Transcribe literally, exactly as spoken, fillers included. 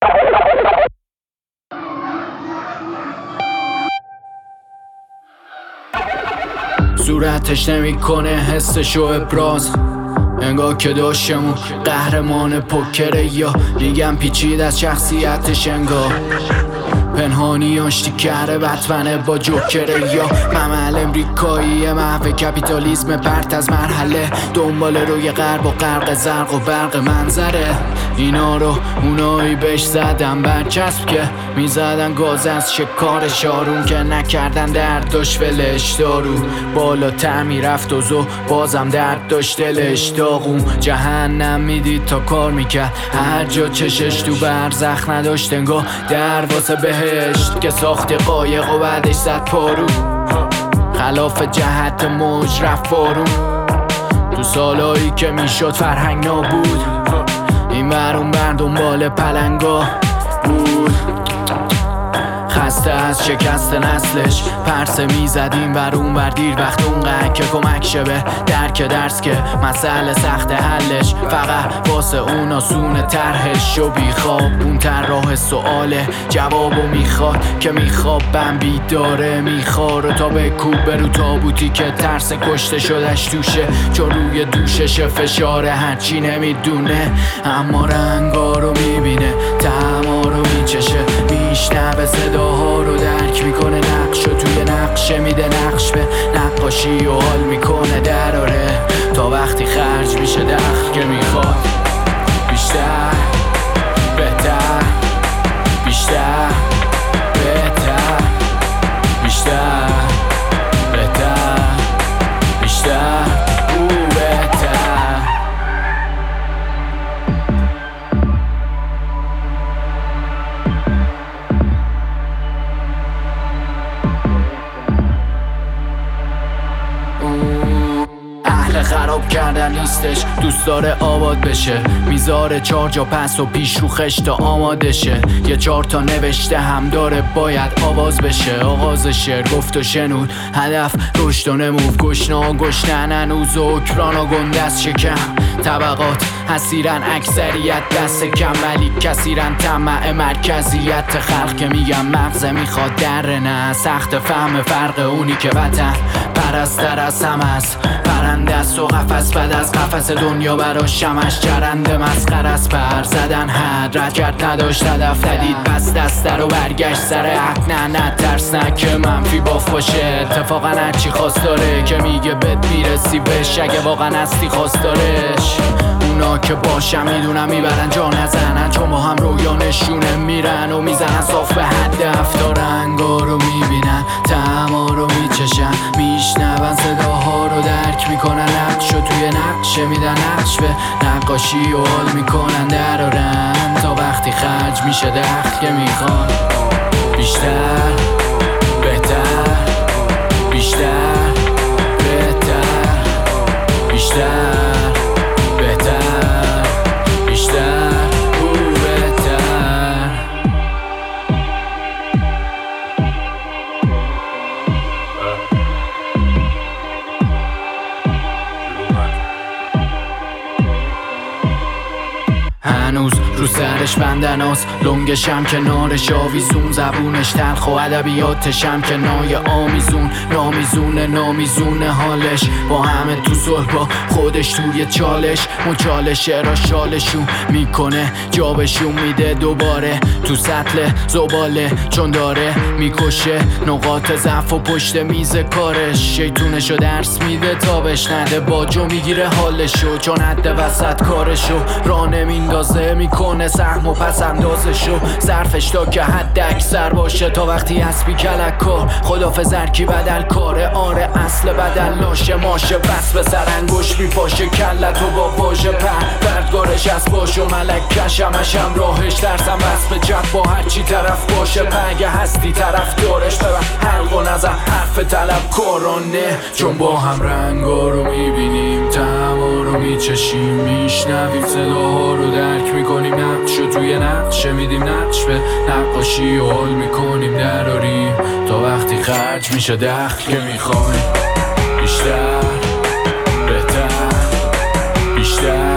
صورتش نمیکنه حسشو ابراز، انگار که داشتمون قهرمان پوکره، یا میگم پیچید از شخصیتش انگار پنهانی آشتی کرده بتمنه با جوکره، یا ممل امریکایی محو کپیتالیسم پرت از مرحله، دنبال روی غرب و غرق زرق و برق منظره. اینا رو اونایی بهش زدن برچسب که میزدن گاز از شکار شارون، که نکردن درد داشت ولش دارو بالاتر میرفت و زو بازم درد داشت دلش داغون. جهنم میدید تا کار میکرد هر جا چشش تو برزخ نداشت انگار در واسه بهشت، که ساخت قایق و بعدش زد پارو خلاف جهت موج رفت بارون. تو سالایی که میشد فرهنگ نابود، این برون بر دنبال پلنگا بود، خسته از شکست نسلش پرسه میزدیم برون بر دیر وقت اونقدر که کمک شه به درک درس که مسئله سخت حلش فقط واسه اون آسونه طرحش و بیخواب اون طراح سواله جوابو میخواد که میخواب بم بیداره میخواره تا به کوب برو تابوتی که ترس کشته شدش توشه، چون روی دوشش فشاره هرچی نمیدونه اما رنگا رو میبینه طعما رو میچشه میشنوه صداها رو درک میکنه نقشو توی نقشه میده نقش به نقاشی و حال میکنه دراره تا وقتی خرج میشه دخل که میخواد بیشتر بهتر بیشتر بهتر بیشتر بهتر بیشتر او بهتر. اهل خراب کردن نیستش دوست داره آباد بشه میذاره چار جا پس و پیش رو خشتا آماده شه یه چار تا نوشته هم داره باید آواز بشه آغاز شعر گفت و شنود هدف رشد و نموف گشنا و گشنن هنوز و اکران و گندست شکم طبقات حسیرن اکثریت دست کم ولی کثیرن طمع مرکزیت خلق که میگم مغزه میخواد در نه سخت فهم فرق اونی که وطن پرستر از هم است پرنده است و قفس بد از قفس دنیا براش شمش چرنده مسخر از پر زدن حد رد کرد نداشت هدف ندید پس دسته رو برگشت سر حق نه نه ترس نه که منفی باف باشه اتفاقا هرچی خواست داره که میگه بد میرسی بهش اگه واقعا هستی خواست دارش اونا که باشم میدونم میبرن جا نزنن چون با هم رویا نشونه میرن و میزنن صاف به هدف تا رنگا رو میبینن طعما رو میچشن میشنون صداها رو درک میکنن نقشو توی نقشه میدن نقش به نقاشی و حال میکنن درارن تا وقتی خرج میشه دخل که میخوان بیشتر بهتر بیشتر بهتر بیشتر هنوز رو سرش بندناست لنگشم کنارش آویزون زبونش تلخ و ادبیاتشم که نای آمیزون نامیزونه نامیزونه حالش با همه تو صلح با خودش توی چالش مچالشه را شالشون میکنه جابشون میده دوباره تو سطل زباله چون داره میکشه نقاط ضعف و پشت میز کارش شیطونشو درس میده تا بهش نده باجو میگیره حالشو چون حد وسط کارشو راه نمیندازه میکنه سهم و پس اندازشو ظرفش تا که حد اکثر باشه تا وقتی اسبی کلک کار خدافظ هرکی بدل کاره آره اصل بدل لاشه ماشه بس به سر انگوش میپاشه کلتو با واژه پر بردگارش از باش و ملک کشمشم راهش ترسم بس به جب با هرچی طرف باشه پنگه هستی طرف دارش ببن حلق و نظر حرف طلب کارانه چون با هم رنگا رو میبینیم طعما رو میچشیم میشنویم صداها رو درک میکنیم نقشو توی نقشه میدیم نقش به نقاشی و حال میکنیم دراریم تا وقتی خرج میشه دخل که میخوایم بیشتر بهتر بیشتر